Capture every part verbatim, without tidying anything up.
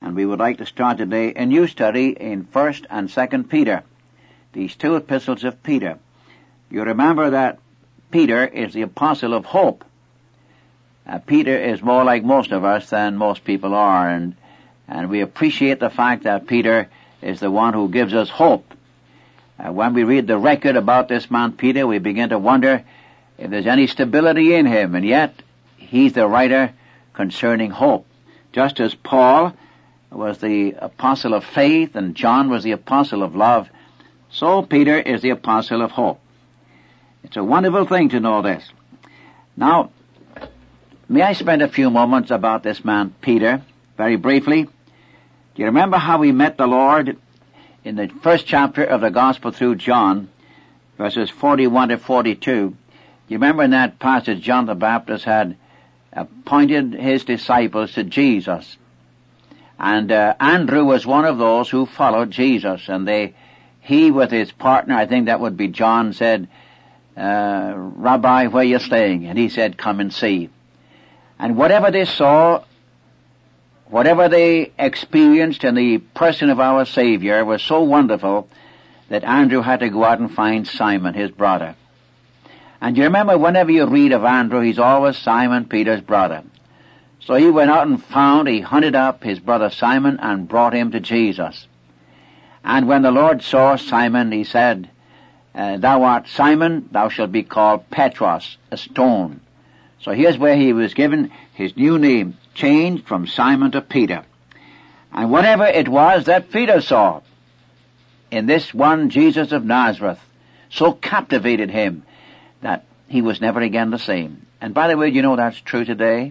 And we would like to start today a new study in First and Second Peter, these two epistles of Peter. You remember that Peter is the apostle of hope. Uh, Peter is more like most of us than most people are, and and we appreciate the fact that Peter is the one who gives us hope. Uh, when we read the record about this man Peter, we begin to wonder if there's any stability in him, and yet he's the writer concerning hope. Just as Paul was the apostle of faith and John was the apostle of love, so Peter is the apostle of hope. It's a wonderful thing to know this. Now, may I spend a few moments about this man Peter, very briefly? Do you remember how he met the Lord in the first chapter of the Gospel through John, verses forty-one to forty-two? You remember in that passage John the Baptist had appointed his disciples to Jesus. And uh, Andrew was one of those who followed Jesus. And they, he with his partner, I think that would be John, said, uh, Rabbi, where are you staying? And he said, come and see. And whatever they saw, whatever they experienced in the person of our Savior was so wonderful that Andrew had to go out and find Simon, his brother. And you remember, whenever you read of Andrew, he's always Simon Peter's brother. So he went out and found, he hunted up his brother Simon and brought him to Jesus. And when the Lord saw Simon, he said, uh, Thou art Simon, thou shalt be called Petros, a stone. So here's where he was given his new name, changed from Simon to Peter. And whatever it was that Peter saw in this one Jesus of Nazareth so captivated him that he was never again the same. And by the way, you know that's true today?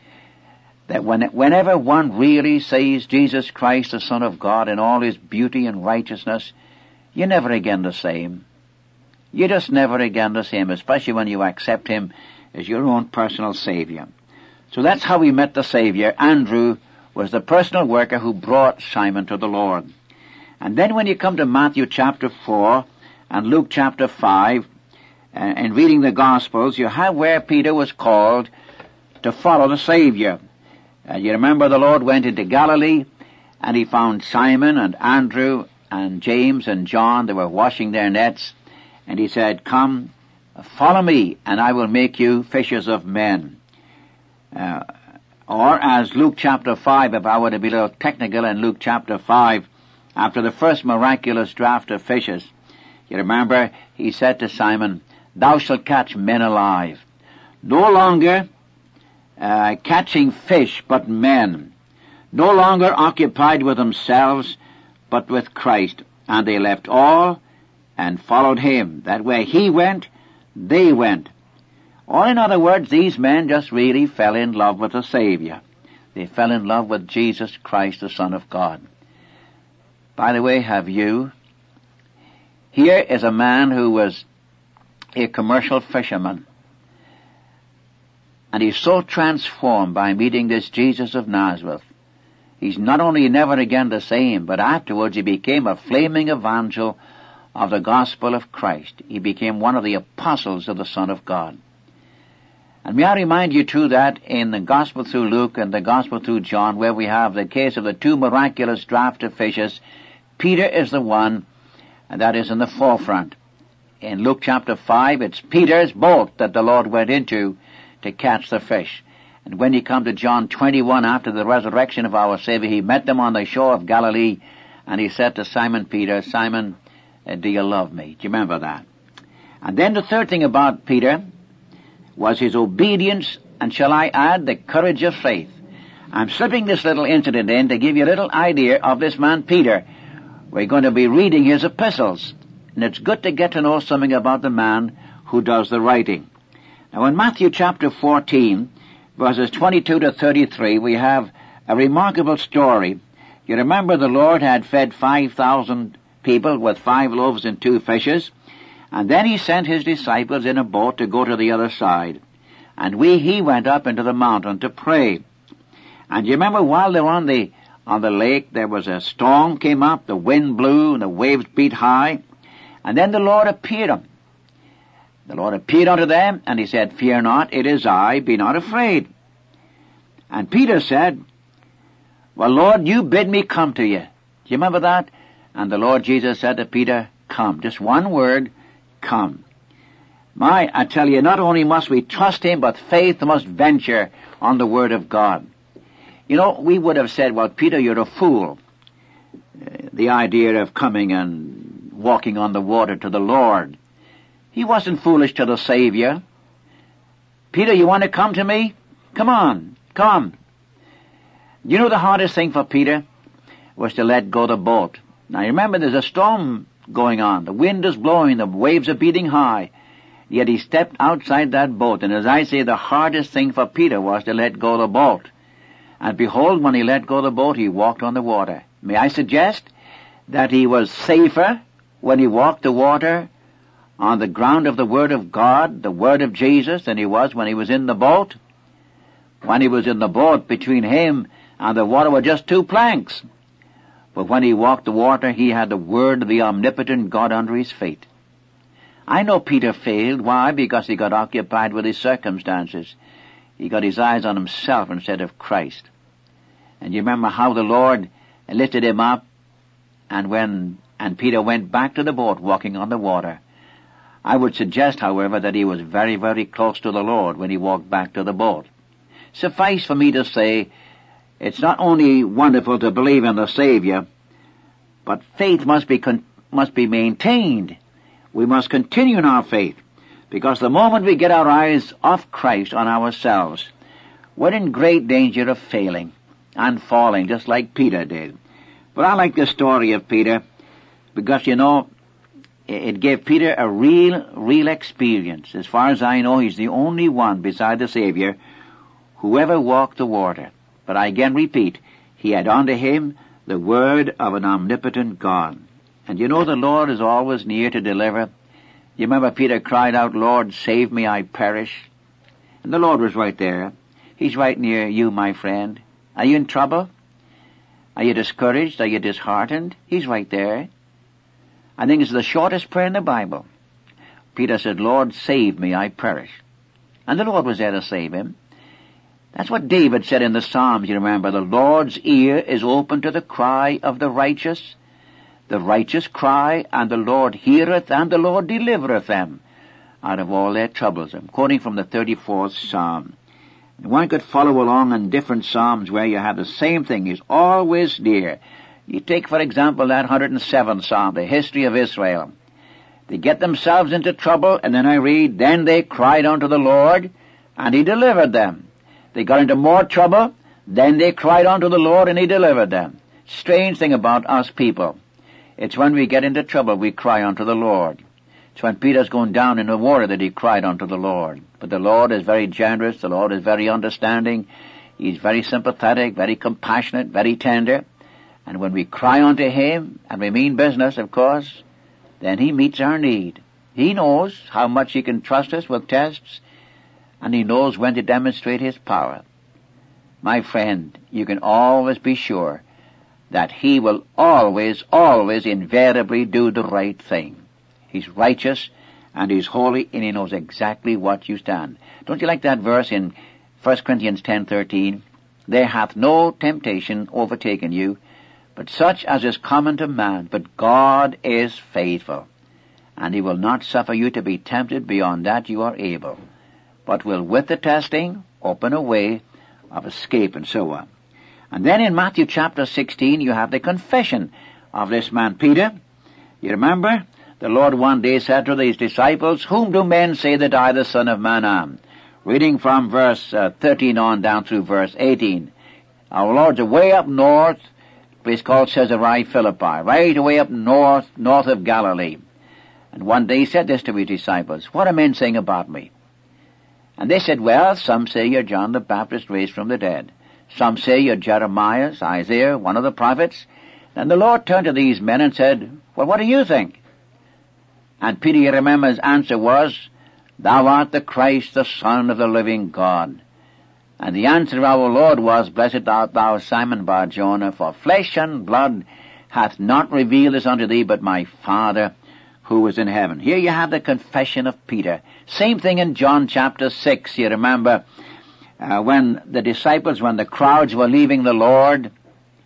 That when, whenever one really sees Jesus Christ, the Son of God, in all his beauty and righteousness, you're never again the same. You're just never again the same, especially when you accept him as your own personal Savior. So that's how we met the Savior. Andrew was the personal worker who brought Simon to the Lord. And then when you come to Matthew chapter four and Luke chapter five, uh, and reading the Gospels, you have where Peter was called to follow the Savior. Uh, you remember the Lord went into Galilee, and he found Simon and Andrew and James and John. They were washing their nets, and he said, Come, follow me, and I will make you fishers of men. Uh, or as Luke chapter five, if I were to be a little technical in Luke chapter five, after the first miraculous draught of fishes, you remember he said to Simon, Thou shalt catch men alive. No longer uh, catching fish, but men. No longer occupied with themselves, but with Christ. And they left all and followed him. That where he went, they went. Or in other words, these men just really fell in love with the Savior. They fell in love with Jesus Christ, the Son of God. By the way, have you? Here is a man who was a commercial fisherman. And he's so transformed by meeting this Jesus of Nazareth. He's not only never again the same, but afterwards he became a flaming evangel of the gospel of Christ. He became one of the apostles of the Son of God. And may I remind you too that in the Gospel through Luke and the Gospel through John, where we have the case of the two miraculous draught of fishes, Peter is the one that is in the forefront. In Luke chapter five, it's Peter's boat that the Lord went into to catch the fish. And when you come to John twenty-one, after the resurrection of our Savior, he met them on the shore of Galilee, and he said to Simon Peter, Simon, uh, do you love me? Do you remember that? And then the third thing about Peter was his obedience, and shall I add, the courage of faith. I'm slipping this little incident in to give you a little idea of this man Peter. We're going to be reading his epistles, and it's good to get to know something about the man who does the writing. Now in Matthew chapter fourteen, verses twenty-two to thirty-three, we have a remarkable story. You remember the Lord had fed five thousand people with five loaves and two fishes, and then he sent his disciples in a boat to go to the other side. And we, he went up into the mountain to pray. And you remember while they were on the, on the lake, there was a storm came up, the wind blew, and the waves beat high. And then the Lord appeared them. The Lord appeared unto them, and he said, Fear not, it is I, be not afraid. And Peter said, Well, Lord, you bid me come to you. Do you remember that? And the Lord Jesus said to Peter, come. Just one word, come. My, I tell you, not only must we trust him, but faith must venture on the word of God. You know, we would have said, well, Peter, you're a fool. Uh, the idea of coming and walking on the water to the Lord. He wasn't foolish to the Savior. Peter, you want to come to me? Come on, come. You know the hardest thing for Peter was to let go the boat. Now remember, there's a storm going on. The wind is blowing, the waves are beating high. Yet he stepped outside that boat, and as I say, the hardest thing for Peter was to let go the boat. And behold, when he let go the boat, he walked on the water. May I suggest that he was safer when he walked the water on the ground of the Word of God, the Word of Jesus, than he was when he was in the boat? When he was in the boat, between him and the water were just two planks. But when he walked the water, he had the Word of the omnipotent God under his feet. I know Peter failed. Why? Because he got occupied with his circumstances. He got his eyes on himself instead of Christ. And you remember how the Lord lifted him up, and when and Peter went back to the boat walking on the water. I would suggest, however, that he was very, very close to the Lord when he walked back to the boat. Suffice for me to say, it's not only wonderful to believe in the Savior, but faith must be con- must be maintained. We must continue in our faith, because the moment we get our eyes off Christ on ourselves, we're in great danger of failing and falling, just like Peter did. But I like the story of Peter, because, you know, it gave Peter a real, real experience. As far as I know, he's the only one beside the Savior who ever walked the water. But I again repeat, he had unto him the word of an omnipotent God. And you know the Lord is always near to deliver. You remember Peter cried out, Lord, save me, I perish. And the Lord was right there. He's right near you, my friend. Are you in trouble? Are you discouraged? Are you disheartened? He's right there. I think it's the shortest prayer in the Bible. Peter said, Lord, save me, I perish. And the Lord was there to save him. That's what David said in the Psalms, you remember. The Lord's ear is open to the cry of the righteous. The righteous cry, and the Lord heareth, and the Lord delivereth them out of all their troubles. I'm quoting from the thirty-fourth Psalm. And one could follow along in different Psalms where you have the same thing. He's always near. You take, for example, that one hundred seventh Psalm, the history of Israel. They get themselves into trouble, and then I read, then they cried unto the Lord, and he delivered them. They got into more trouble, then they cried unto the Lord, and he delivered them. Strange thing about us people. It's when we get into trouble we cry unto the Lord. It's when Peter's going down in the water that he cried unto the Lord. But the Lord is very generous. The Lord is very understanding. He's very sympathetic, very compassionate, very tender. And when we cry unto him, and we mean business, of course, then he meets our need. He knows how much he can trust us with tests, and he knows when to demonstrate his power. My friend, you can always be sure that he will always, always invariably do the right thing. He's righteous, and he's holy, and he knows exactly what you stand. Don't you like that verse in First Corinthians ten thirteen? There hath no temptation overtaken you, but such as is common to man. But God is faithful, and he will not suffer you to be tempted beyond that you are able, but will with the testing open a way of escape, and so on. And then in Matthew chapter sixteen, you have the confession of this man Peter. You remember? The Lord one day said to his disciples, whom do men say that I, the Son of Man, am? Reading from verse uh, thirteen on down through verse eighteen. Our Lord's away up north, a place called Caesarea Philippi, right away up north, north of Galilee. And one day he said this to his disciples, what are men saying about me? And they said, well, some say you're John the Baptist raised from the dead. Some say you're Jeremiah, Isaiah, one of the prophets. Then the Lord turned to these men and said, well, what do you think? And Peter, you remember, his answer was, thou art the Christ, the Son of the living God. And the answer of our Lord was, blessed art thou, Simon Bar-Jonah, for flesh and blood hath not revealed this unto thee, but my Father who is in heaven. Here you have the confession of Peter. Same thing in John chapter six, you remember, Uh, when the disciples, when the crowds were leaving the Lord,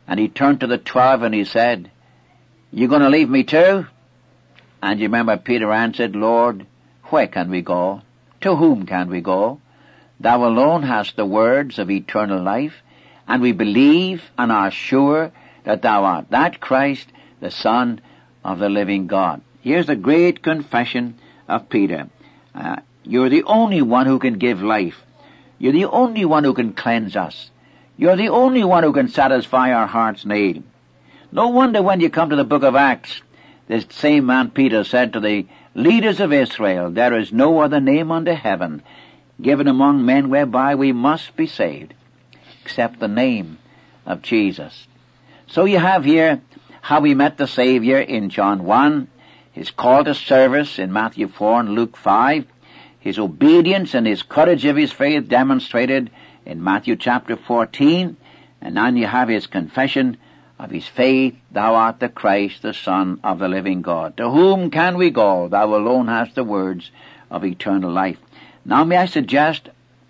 And he turned to the twelve and he said, "You going to leave me too?" And you remember Peter answered, "Lord, where can we go? To whom can we go? Thou alone hast the words of eternal life, and we believe and are sure that thou art that Christ, the Son of the living God." Here's the great confession of Peter. Uh, you're the only one who can give life. You're the only one who can cleanse us. You're the only one who can satisfy our heart's need. No wonder when you come to the book of Acts, this same man Peter said to the leaders of Israel, "There is no other name under heaven given among men whereby we must be saved, except the name of Jesus." So you have here how he met the Savior in John one, his call to service in Matthew four and Luke five, his obedience and his courage of his faith demonstrated in Matthew chapter fourteen, and then you have his confession of his faith, "Thou art the Christ, the Son of the living God. To whom can we go? Thou alone hast the words of eternal life." Now may I suggest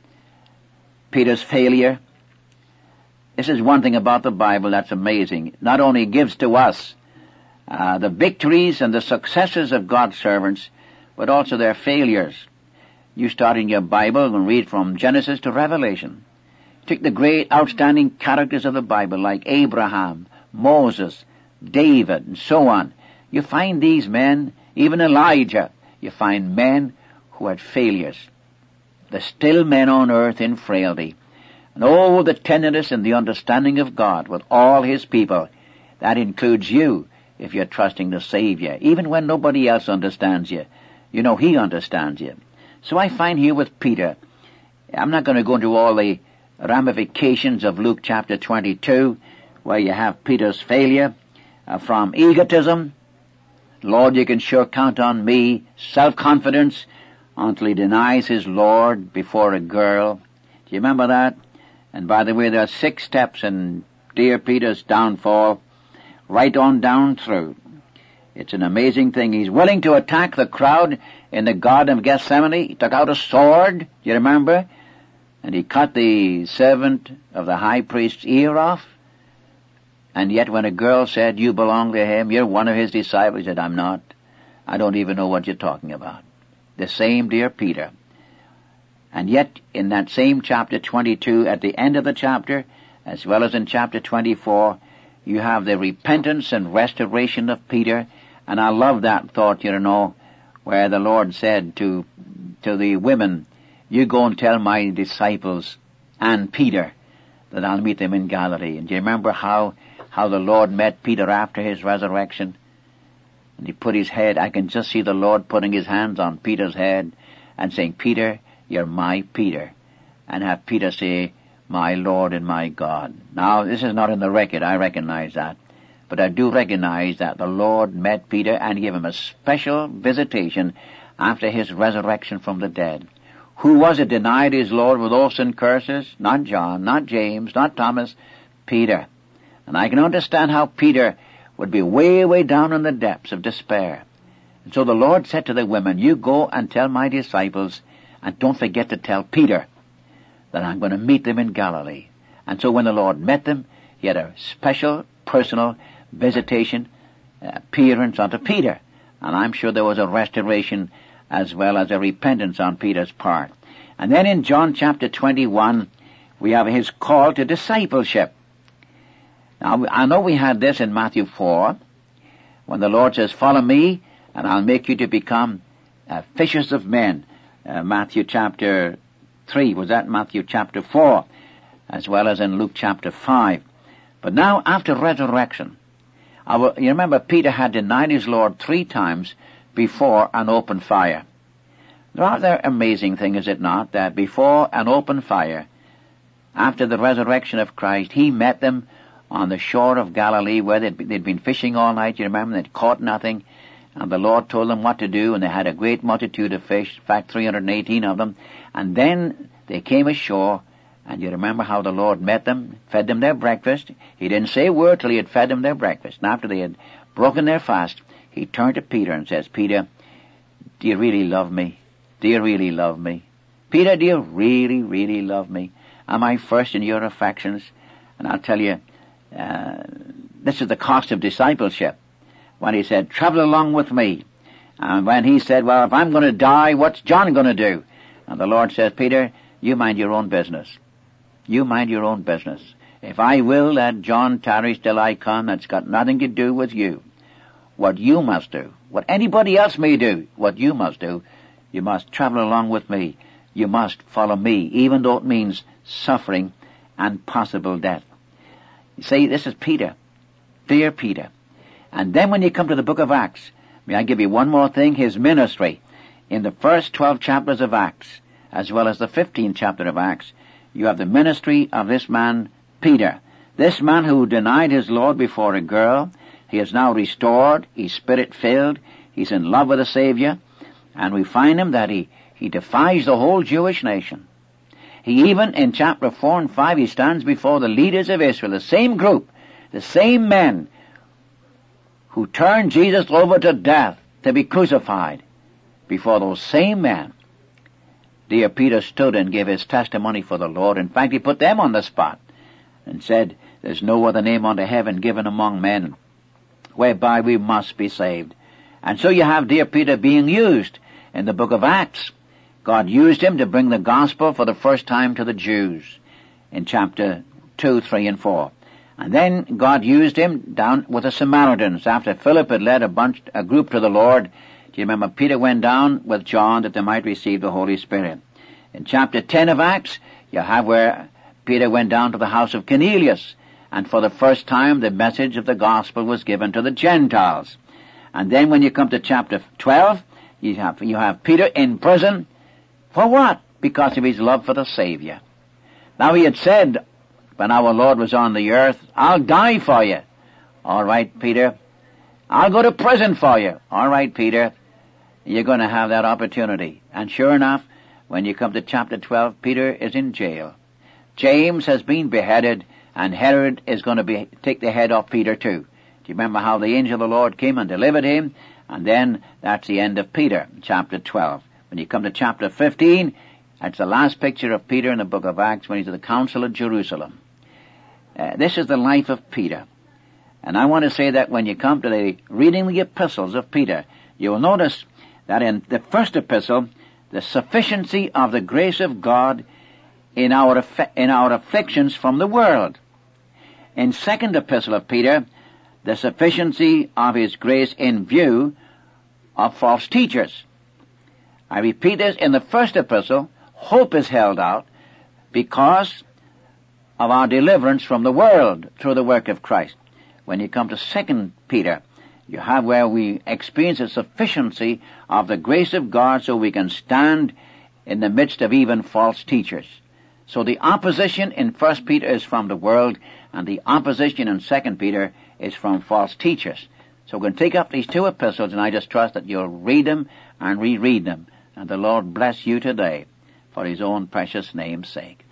Peter's failure? This is one thing about the Bible that's amazing. It not only gives to us uh, the victories and the successes of God's servants, but also their failures. You start in your Bible and read from Genesis to Revelation. Take the great outstanding characters of the Bible like Abraham, Moses, David, and so on. You find these men, even Elijah, you find men who had failures. There's still men on earth in frailty. And oh, the tenderness and the understanding of God with all his people. That includes you if you're trusting the Savior. Even when nobody else understands you, you know he understands you. So I find here with Peter, I'm not going to go into all the ramifications of Luke chapter twenty-two, where you have Peter's failure uh, from egotism. "Lord, you can sure count on me." Self-confidence until he denies his Lord before a girl. Do you remember that? And by the way, there are six steps in dear Peter's downfall, right on down through. It's an amazing thing. He's willing to attack the crowd in the Garden of Gethsemane. He took out a sword, do you remember? And he cut the servant of the high priest's ear off. And yet when a girl said, "You belong to him, you're one of his disciples," he said, "I'm not. I don't even know what you're talking about." The same dear Peter. And yet in that same chapter twenty-two, at the end of the chapter, as well as in chapter twenty-four, you have the repentance and restoration of Peter. And I love that thought, you know, where the Lord said to to the women, "You go and tell my disciples and Peter that I'll meet them in Galilee." And do you remember how, how the Lord met Peter after his resurrection? And he put his head, I can just see the Lord putting his hands on Peter's head and saying, "Peter, you're my Peter." And have Peter say, "My Lord and my God." Now, this is not in the record, I recognize that. But I do recognize that the Lord met Peter and gave him a special visitation after his resurrection from the dead. Who was it denied his Lord with oaths and curses? Not John, not James, not Thomas, Peter. And I can understand how Peter would be way, way down in the depths of despair. And so the Lord said to the women, "You go and tell my disciples, and don't forget to tell Peter that I'm going to meet them in Galilee." And so when the Lord met them, he had a special, personal visitation, uh, appearance unto Peter. And I'm sure there was a restoration as well as a repentance on Peter's part. And then in John chapter twenty-one, we have his call to discipleship. Now, I know we had this in Matthew four, when the Lord says, "Follow me, and I'll make you to become uh, fishers of men." Uh, Matthew chapter three, was that Matthew chapter four, as well as in Luke chapter five. But now, after resurrection, our, you remember Peter had denied his Lord three times before an open fire. Rather amazing thing, is it not, that before an open fire, after the resurrection of Christ, he met them on the shore of Galilee where they'd, they'd been fishing all night, you remember, they'd caught nothing, and the Lord told them what to do, and they had a great multitude of fish, in fact three hundred eighteen of them, and then they came ashore, and you remember how the Lord met them, fed them their breakfast. He didn't say a word till he had fed them their breakfast, and after they had broken their fast, he turned to Peter and says, "Peter, do you really love me? Do you really love me? Peter, do you really, really love me? Am I first in your affections?" And I'll tell you, Uh, this is the cost of discipleship. When he said, travel along with me. And when he said, well, if I'm going to die, what's John going to do? And the Lord says, Peter, you mind your own business. You mind your own business. If I will that John tarries till I come, that's got nothing to do with you. What you must do, what anybody else may do, what you must do, you must travel along with me. You must follow me, even though it means suffering and possible death. You see, this is Peter. Dear Peter. And then when you come to the book of Acts, may I give you one more thing? His ministry. In the first twelve chapters of Acts, as well as the fifteenth chapter of Acts, you have the ministry of this man, Peter. This man who denied his Lord before a girl, he is now restored, he's spirit-filled, he's in love with the Savior, and we find him that he, he defies the whole Jewish nation. He even, in chapter four and five, he stands before the leaders of Israel, the same group, the same men who turned Jesus over to death to be crucified. Before those same men, dear Peter stood and gave his testimony for the Lord. In fact, he put them on the spot and said, there's no other name under heaven given among men whereby we must be saved. And so you have dear Peter being used in the book of Acts. God used him to bring the gospel for the first time to the Jews in chapter two, three, and four. And then God used him down with the Samaritans after Philip had led a bunch, a group to the Lord. Do you remember Peter went down with John that they might receive the Holy Spirit? In chapter ten of Acts, you have where Peter went down to the house of Cornelius, and for the first time the message of the gospel was given to the Gentiles. And then when you come to chapter twelve, you have, you have Peter in prison. For what? Because of his love for the Savior. Now he had said, when our Lord was on the earth, I'll die for you. All right, Peter. I'll go to prison for you. All right, Peter. You're going to have that opportunity. And sure enough, when you come to chapter twelve, Peter is in jail. James has been beheaded, and Herod is going to be, take the head off Peter too. Do you remember how the angel of the Lord came and delivered him? And then that's the end of Peter, chapter twelve. When you come to chapter fifteen, that's the last picture of Peter in the book of Acts when he's at the Council of Jerusalem. Uh, this is the life of Peter. And I want to say that when you come to the reading the epistles of Peter, you will notice that in the first epistle, the sufficiency of the grace of God in our in our afflictions from the world. In second epistle of Peter, the sufficiency of his grace in view of false teachers. I repeat this, in the first epistle, hope is held out because of our deliverance from the world through the work of Christ. When you come to second Peter, you have where we experience the sufficiency of the grace of God so we can stand in the midst of even false teachers. So the opposition in First Peter is from the world, and the opposition in Second Peter is from false teachers. So we can take up these two epistles, and I just trust that you'll read them and reread them. And the Lord bless you today for his own precious name's sake.